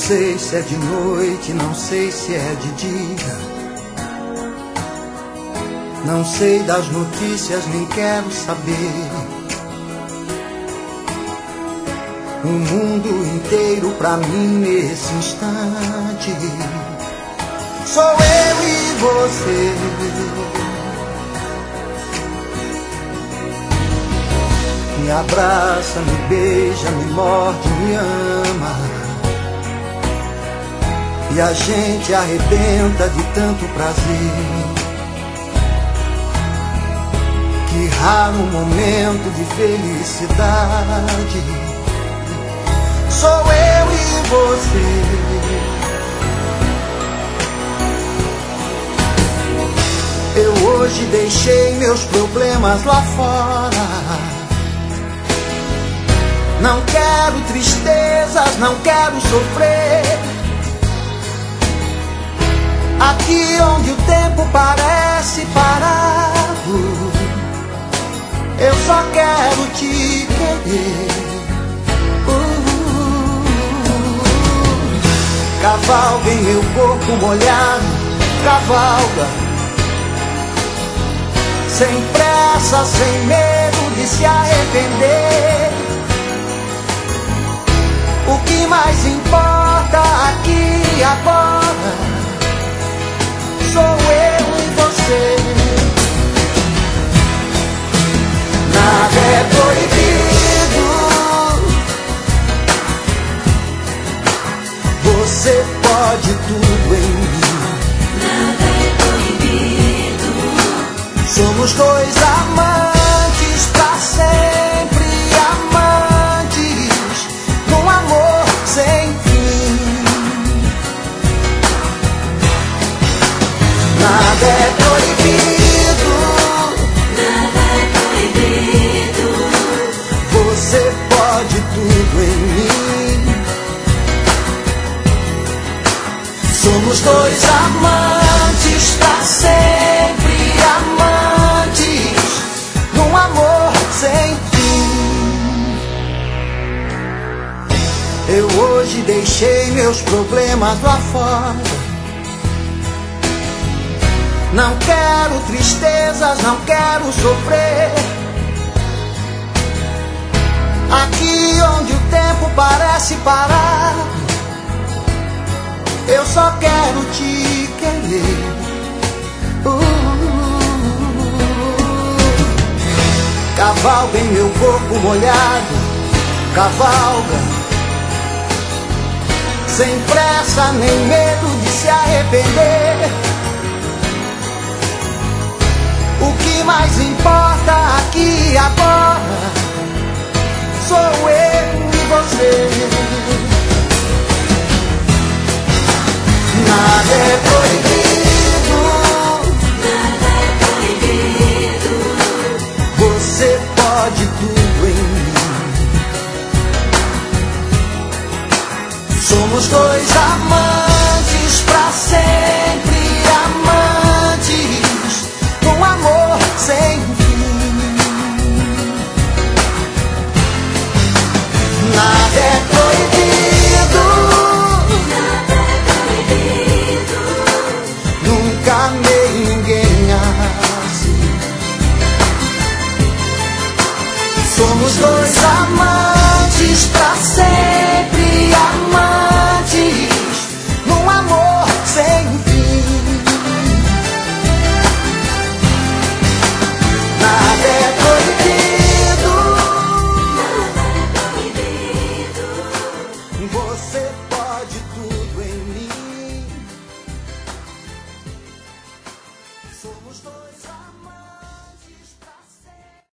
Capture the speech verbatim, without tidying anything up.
sei se é de noite, não sei se é de dia. Não sei das notícias, nem quero saber. O mundo inteiro pra mim nesse instante sou eu e você. Me abraça, me beija, me morde, me ama. E a gente arrebenta de tanto prazer. Que raro momento de felicidade sou eu e você. Eu hoje deixei meus problemas lá fora. Não quero tristezas, não quero sofrer. Aqui onde o tempo parece parado, eu só quero te querer. uh, Cavalga em meu corpo molhado, cavalga, sem pressa, sem medo de se arrepender. O que mais importa aqui e agora sou eu e você. Nada é proibido, você pode tudo em mim. Nada é proibido. Somos dois amantes pra sempre, amantes num amor sem fim. Nada é proibido, Nada é proibido. você pode tudo em mim. Somos dois amantes pra sempre, amantes num amor sem fim. Eu hoje deixei meus problemas lá fora. Não quero tristezas, não quero sofrer. Aqui onde o tempo parece parar, eu só quero te querer. uh, Cavalga em meu corpo molhado, cavalga, sem pressa nem medo de se arrepender. O que mais importa aqui e agora sou eu e você. Nada é